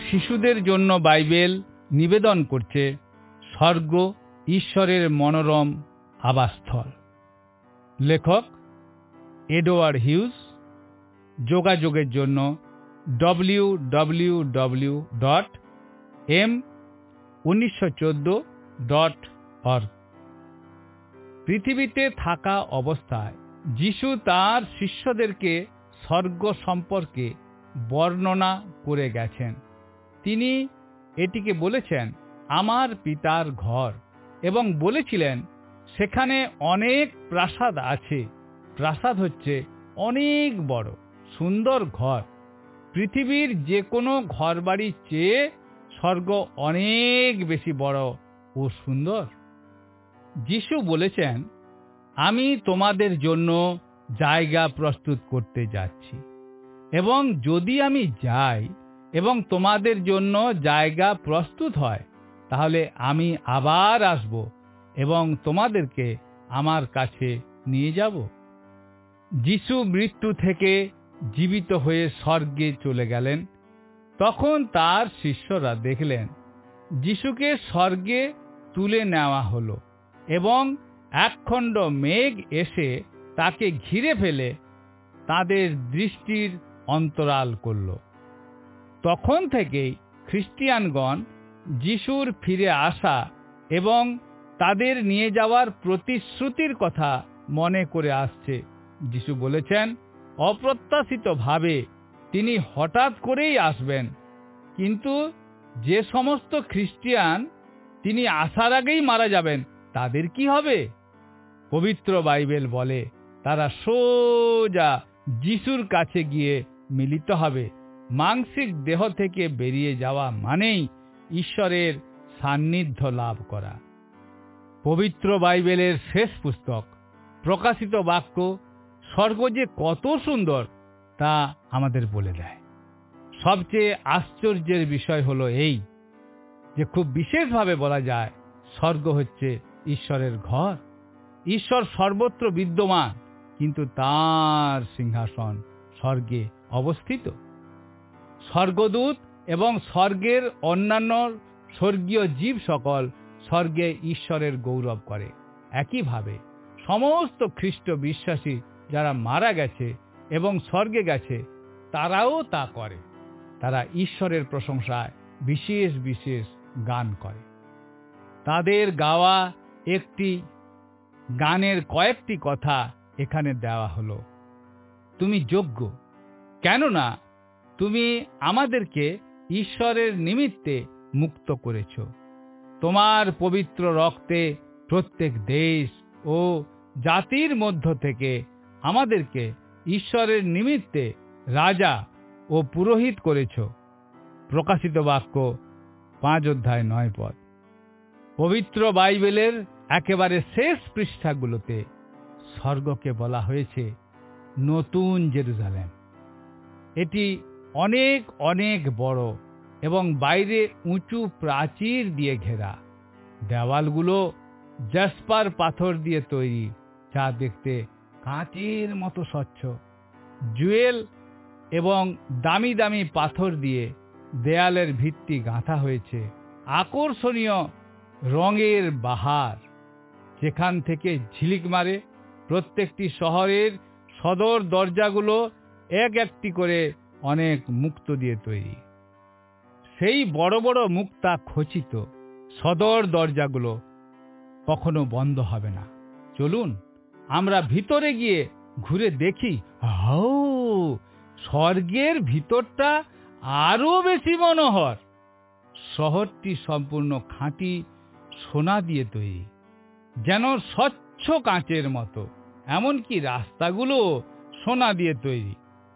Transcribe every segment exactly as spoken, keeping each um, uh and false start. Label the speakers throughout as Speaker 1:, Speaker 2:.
Speaker 1: শিশুদের জন্য বাইবেল নিবেদন করছে স্বর্গ ঈশ্বরের মনোরম আবাসস্থল। লেখক এডওয়ার্ড হিউজ। যোগাযোগের জন্য W W W dot M উনিশশো চোদ্দ ডট অর্গ। পৃথিবীতে থাকা অবস্থায় যিশু তাঁর শিষ্যদেরকে স্বর্গ সম্পর্কে বর্ণনা করে গেছেন। তিনি এটিকে বলেছেন আমার পিতার ঘর এবং বলেছিলেন সেখানে অনেক প্রাসাদ আছে। প্রাসাদ হচ্ছে অনেক বড় সুন্দর ঘর। পৃথিবীর যে কোনো ঘরবাড়ির চেয়ে স্বর্গ অনেক বেশি বড় ও সুন্দর। যিশু বলেছেন আমি তোমাদের জন্য জায়গা প্রস্তুত করতে যাচ্ছি, এবং যদি আমি যাই এবং তোমাদের জন্য জায়গা প্রস্তুত হয় তাহলে আমি আবার আসব এবং তোমাদেরকে আমার কাছে নিয়ে যাব। যিশু মৃত্যু থেকে জীবিত হয়ে স্বর্গে চলে গেলেন। তখন তার শিষ্যরা দেখলেন যিশুকে স্বর্গে তুলে নেওয়া হলো এবং একখণ্ড মেঘ এসে তাকে ঘিরে ফেলে তাদের দৃষ্টির অন্তরাল করল। তখন থেকেই খ্রিস্টিয়ানগণ যিশুর ফিরে আসা এবং তাদের নিয়ে যাওয়ার প্রতিশ্রুতির কথা মনে করে আসছে। যিশু বলেছেন অপ্রত্যাশিতভাবে তিনি হঠাৎ করেই আসবেন, কিন্তু যে সমস্ত খ্রিস্টিয়ান তিনি আসার আগেই মারা যাবেন তাদের কি হবে? পবিত্র বাইবেল বলে তারা সোজা যিশুর কাছে গিয়ে মিলিত হবে। মাংসিক দেহ থেকে বেরিয়ে যাওয়া মানেই ঈশ্বরের সান্নিধ্য লাভ করা। পবিত্র বাইবেলের শেষ পুস্তক প্রকাশিত বাক্য স্বর্গ যে কত সুন্দর তা আমাদের বলে দেয়। সবচেয়ে আশ্চর্যের বিষয় হলো এই যে খুব বিশেষভাবে বলা যায় স্বর্গ হচ্ছে ঈশ্বরের ঘর। ঈশ্বর সর্বত্র বিদ্যমান, কিন্তু তাঁর সিংহাসন স্বর্গে অবস্থিত। স্বর্গদূত এবং স্বর্গের অন্যান্য স্বর্গীয় জীব সকল স্বর্গে ঈশ্বরের গৌরব করে। একইভাবে সমস্ত খ্রিস্ট বিশ্বাসী যারা মারা গেছে এবং স্বর্গে গেছে তারাও তা করে। তারা ঈশ্বরের প্রশংসায় বিশেষ বিশেষ গান করে। তাদের গাওয়া একটি গানের কয়েকটি কথা এখানে দেওয়া হলো। তুমি যোগ্য, কেননা তুমি আমাদেরকে ঈশ্বরের নিমিত্তে মুক্ত করেছ। তোমার পবিত্র রক্তে প্রত্যেক দেশ ও জাতির মধ্য থেকে আমাদেরকে ঈশ্বরের নিমিত্তে রাজা ও পুরোহিত করেছ। প্রকাশিত বাক্য পাঁচ অধ্যায় নয় পদ। পবিত্র বাইবেলের একেবারে শেষ পৃষ্ঠাগুলোতে স্বর্গকে বলা হয়েছে নতুন জেরুজালেম। এটি অনেক অনেক বড় এবং বাইরে উঁচু প্রাচীর দিয়ে ঘেরা। দেওয়ালগুলো জাসপার পাথর দিয়ে তৈরি, যা দেখতে কাঁচের মতো স্বচ্ছ। জুয়েল এবং দামি দামি পাথর দিয়ে দেয়ালের ভিত্তি গাঁথা হয়েছে। আকর্ষণীয় রঙের বাহার যেখান থেকে ঝিলিক মারে। প্রত্যেকটি শহরের সদর দরজাগুলো এক একটি করে অনেক মুক্তো দিয়ে তৈরি। সেই বড় বড় মুক্তা খচিত সদর দরজাগুলো কখনো বন্ধ হবে না। চলুন আমরা ভিতরে গিয়ে ঘুরে দেখি। হাও, স্বর্গের ভিতরটা আরো বেশি মনোহর। শহরটি সম্পূর্ণ খাঁটি সোনা দিয়ে তৈরি, যেন স্বচ্ছ কাঁচের মতো। এমনকি রাস্তাগুলো সোনা দিয়ে তৈরি।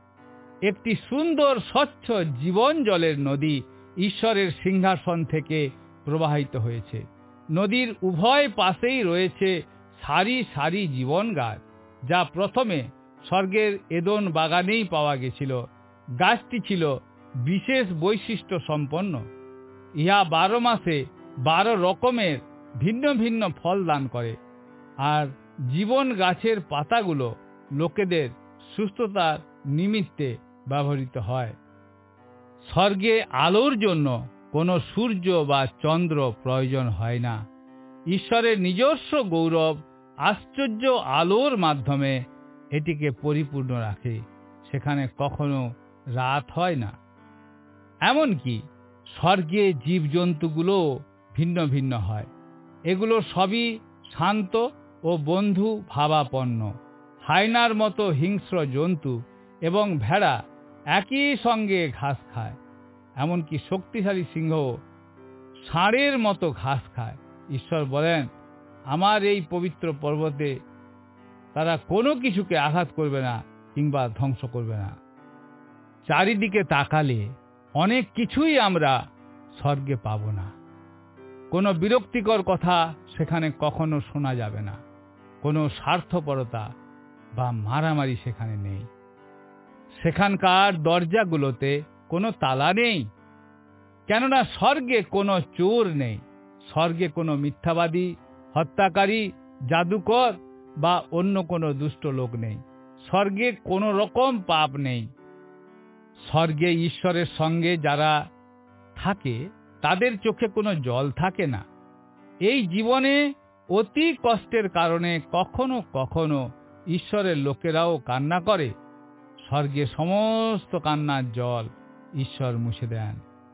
Speaker 1: একটি সুন্দর স্বচ্ছ জীবন জলের নদী ঈশ্বরের সিংহাসন থেকে প্রবাহিত হয়েছে। নদীর উভয় পাশেই রয়েছে সারি সারি জীবন গাছ, যা প্রথমে স্বর্গের এদন বাগানেই পাওয়া গেছিল। গাছটি ছিল বিশেষ বৈশিষ্ট্য সম্পন্ন। ইহা বারো মাসে বারো রকমের ভিন্ন ভিন্ন ফল দান করে, আর জীবন গাছের পাতাগুলো লোকেদের সুস্থতার নিমিত্তে ব্যবহৃত হয়। স্বর্গে আলোর জন্য কোনো সূর্য বা চন্দ্র প্রয়োজন হয় না। ঈশ্বরের নিজস্ব গৌরব আশ্চর্য আলোর মাধ্যমে এটিকে পরিপূর্ণ রাখে। সেখানে কখনো রাত হয় না। এমনকি স্বর্গে জীবজন্তুগুলো ভিন্ন ভিন্ন হয়। এগুলো সবই শান্ত ও বন্ধু ভাবাপন্ন। হায়নার মতো হিংস্র জন্তু এবং ভেড়া একই সঙ্গে ঘাস খায়। এমনকি শক্তিশালী সিংহ ষাঁড়ের মতো ঘাস খায়। ঈশ্বর বলেন, আমার এই পবিত্র পর্বতে তারা কোনো কিছুকে আঘাত করবে না কিংবা ধ্বংস করবে না। চারিদিকে তাকালে অনেক কিছুই আমরা স্বর্গে পাব না। কোনো বিরক্তিকর কথা সেখানে কখনো শোনা যাবে না। কোনো স্বার্থপরতা বা মারামারি সেখানে নেই। সেখানকার দরজাগুলোতে কোনো তালা নেই, কেননা স্বর্গে কোনো চোর নেই। স্বর্গে কোনো মিথ্যাবাদী, হত্যাকারী, জাদুকর বা অন্য কোনো দুষ্ট লোক নেই। স্বর্গে কোনো রকম পাপ নেই। স্বর্গে ঈশ্বরের সঙ্গে যারা থাকে তাদের চোখে কোনো জল থাকে না। এই জীবনে অতি কষ্টের কারণে কখনো কখনো ঈশ্বরের লোকেরাও কান্না করে। স্বর্গে সমস্ত কান্নার জল ঈশ্বর মুছে দেন।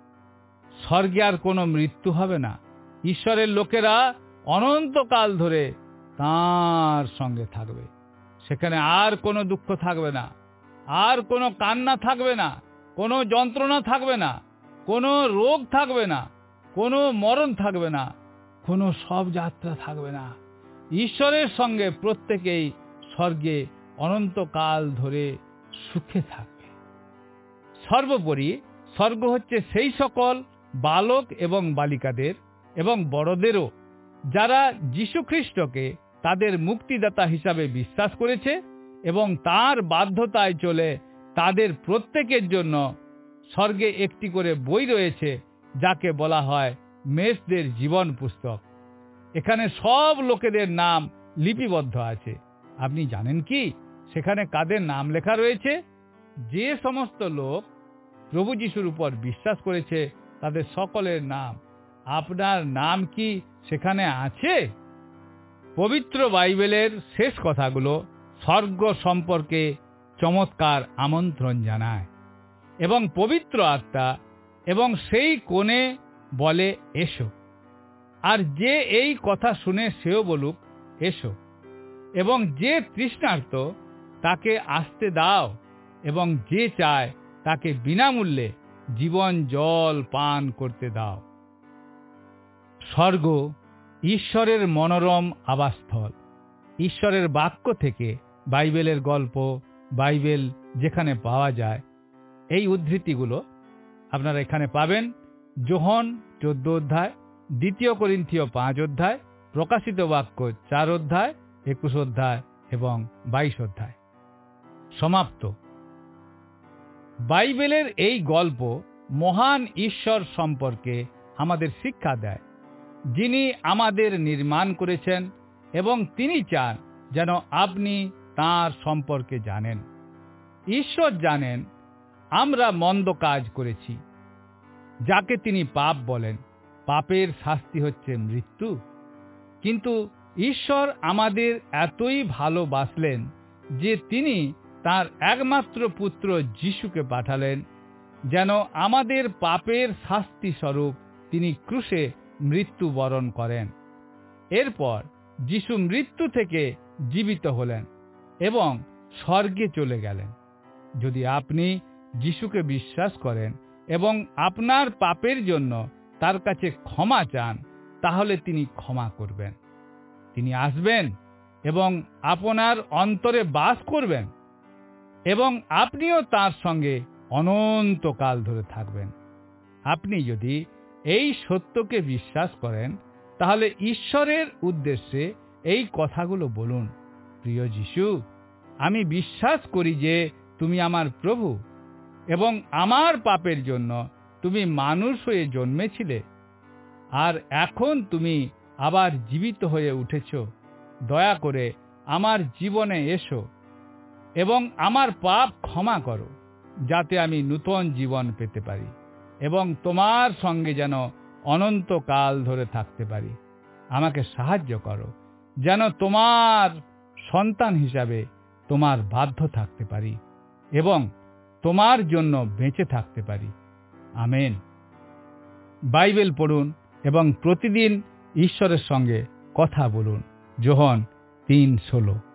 Speaker 1: স্বর্গে আর কোনো মৃত্যু হবে না। ঈশ্বরের লোকেরা অনন্তকাল ধরে তাঁর সঙ্গে থাকবে। সেখানে আর কোনো দুঃখ থাকবে না, আর কোনো কান্না থাকবে না, কোনো যন্ত্রণা থাকবে না, কোনো রোগ থাকবে না, কোনো মরণ থাকবে না, কোনো সব যাত্রা থাকবে না। ঈশ্বরের সঙ্গে প্রত্যেকেই স্বর্গে অনন্তকাল ধরে সুখে থাকবে। সর্বোপরি স্বর্গ হচ্ছে সেই সকল বালক এবং বালিকাদের এবং বড়দেরও যারা যীশু খ্রিস্টকে তাদের মুক্তিদাতা হিসাবে বিশ্বাস করেছে এবং তার বাধ্যতায় চলে। তাদের প্রত্যেকের জন্য স্বর্গে একটি করে বই রয়েছে, যাকে বলা হয় মেষদের জীবন পুস্তক। এখানে সব লোকেদের নাম লিপিবদ্ধ আছে। আপনি জানেন কি সেখানে কাদের নাম লেখা রয়েছে? যে সমস্ত লোক প্রভু যীশুর উপর বিশ্বাস করেছে তাদের সকলের নাম। আপনার নাম কি সেখানে আছে? পবিত্র বাইবেলের শেষ কথাগুলো স্বর্গ সম্পর্কে চমৎকার আমন্ত্রণ জানায় এবং পবিত্র আত্মা এবং সেই কোণে বলে, এসো। আর যে এই কথা শুনে সেও বলুক, এসো। এবং যে তৃষ্ণার্ত তাকে আসতে দাও, এবং যে চায় তাকে বিনামূল্যে জীবন জল পান করতে দাও। স্বর্গ ঈশ্বরের মনোরম আবাসস্থল। ঈশ্বরের বাক্য থেকে বাইবেলের গল্প, বাইবেল যেখানে পাওয়া যায়, এই উদ্ধৃতিগুলো আপনারা এখানে পাবেন। যোহন চোদ্দ অধ্যায়, দ্বিতীয় করিন্থীয় পাঁচ অধ্যায়, প্রকাশিত বাক্য চার অধ্যায়, একুশ অধ্যায় এবং বাইশ অধ্যায়। সমাপ্ত। বাইবেলের এই গল্প মহান ঈশ্বর সম্পর্কে আমাদের শিক্ষা দেয়, যিনি আমাদের নির্মাণ করেছেন এবং তিনি চান যেন আপনি তাঁর সম্পর্কে জানেন। ঈশ্বর জানেন আমরা মন্দ কাজ করেছি, যাকে তিনি পাপ বলেন। পাপের শাস্তি হচ্ছে মৃত্যু। কিন্তু ঈশ্বর আমাদের এতই ভালোবাসলেন যে তিনি তাঁর একমাত্র পুত্র যীশুকে পাঠালেন, যেন আমাদের পাপের শাস্তি স্বরূপ তিনি ক্রুশে মৃত্যুবরণ করেন। এরপর যীশু মৃত্যু থেকে জীবিত হলেন এবং স্বর্গে চলে গেলেন। যদি আপনি যীশুকে বিশ্বাস করেন এবং আপনার পাপের জন্য তার কাছে ক্ষমা চান, তাহলে তিনি ক্ষমা করবেন। তিনি আসবেন এবং আপনার অন্তরে বাস করবেন এবং আপনিও তার সঙ্গে অনন্তকাল ধরে থাকবেন। আপনি যদি এই সত্যকে বিশ্বাস করেন, তাহলে ঈশ্বরের উদ্দেশ্যে এই কথাগুলো বলুন। প্রিয় যীশু, আমি বিশ্বাস করি যে তুমি আমার প্রভু এবং আমার পাপের জন্য তুমি মানুষ হয়ে জন্মেছিলে, আর এখন তুমি আবার জীবিত হয়ে উঠেছ। দয়া করে আমার জীবনে এসো এবং আমার পাপ ক্ষমা করো, যাতে আমি নূতন জীবন পেতে পারি। এবং তোমার সঙ্গে যেন অনন্তকাল ধরে থাকতে পারি। আমাকে সাহায্য করো যেন তোমার সন্তান হিসাবে তোমার বাধ্য থাকতে পারি এবং তোমার জন্য বেঁচে থাকতে পারি। আমেন। বাইবেল পড়ুন এবং প্রতিদিন ঈশ্বরের সঙ্গে কথা বলুন। যোহন তিন ষোলো।